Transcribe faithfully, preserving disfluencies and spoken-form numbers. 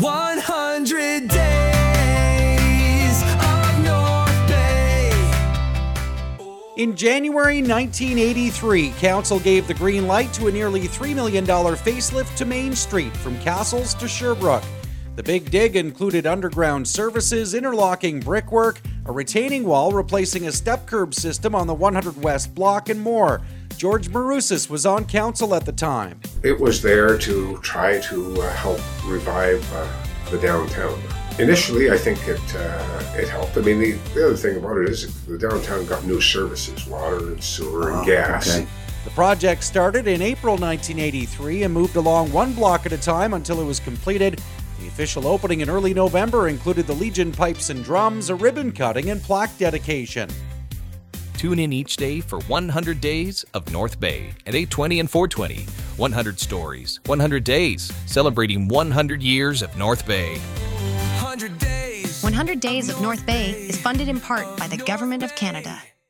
one hundred Days of North Bay. In January nineteen eighty-three, Council gave the green light to a nearly three million dollars facelift to Main Street from Castles to Sherbrooke. The big dig included underground services, interlocking brickwork, a retaining wall replacing a step curb system on the one hundred West block, and more. George Maroussis was on council at the time. It was there to try to uh, help revive uh, the downtown. Initially, I think it uh, it helped. I mean, the, the other thing about it is the downtown got new services, water and sewer and Oh, gas. okay. The project started in April nineteen eighty-three and moved along one block at a time until it was completed. The official opening in early November included the Legion pipes and drums, a ribbon cutting, and plaque dedication. Tune in each day for one hundred Days of North Bay at eight twenty and four twenty. one hundred stories, one hundred days, celebrating one hundred years of North Bay. one hundred Days. one hundred Days of North Bay is funded in part by the Government of Canada.